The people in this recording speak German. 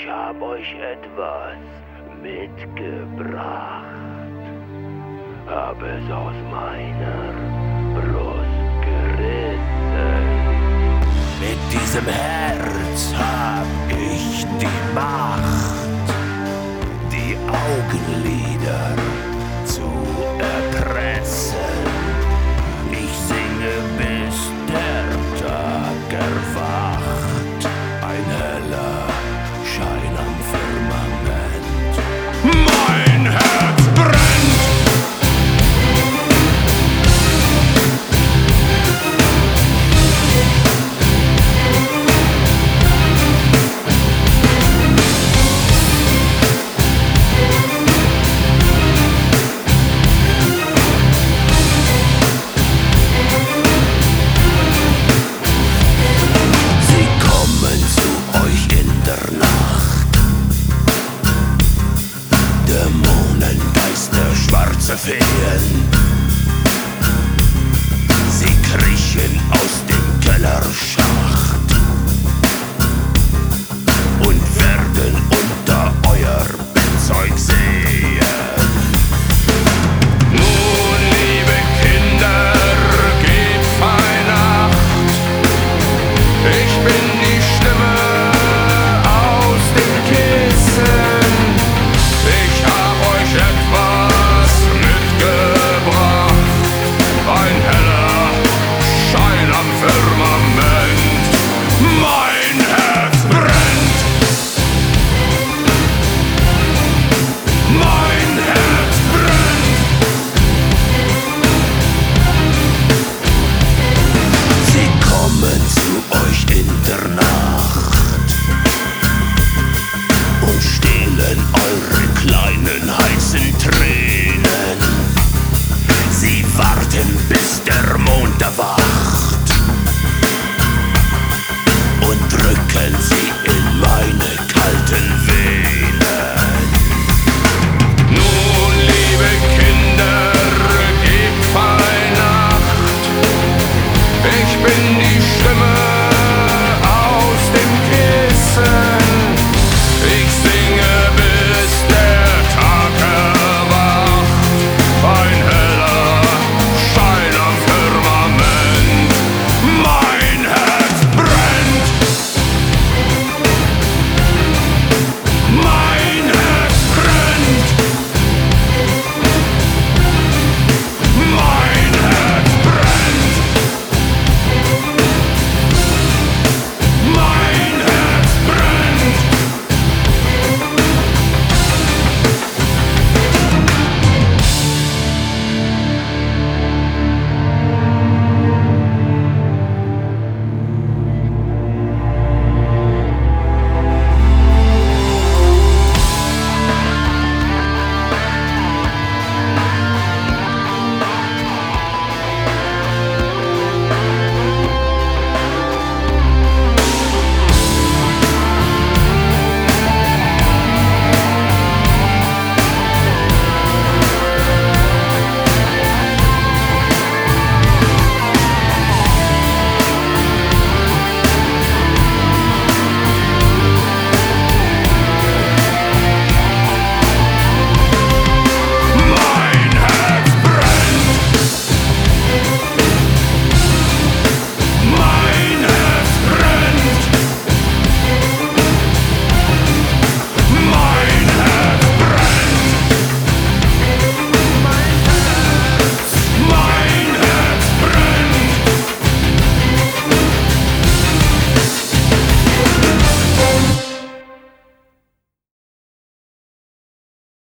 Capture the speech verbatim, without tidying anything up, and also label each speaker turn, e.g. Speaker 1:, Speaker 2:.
Speaker 1: Ich hab euch etwas mitgebracht. Hab es aus meiner Brust gerissen. Mit diesem Herz hab ich die Macht, die Augenlider zu erpressen. Ich singe, bis der Tag erwacht. Ein heller Schein am Firmament. Mein Herz brennt! Dämonen, Geister, schwarze Feen. Sie kriechen aus dem Kellerschacht und werden unter euer Bettzeug sehen.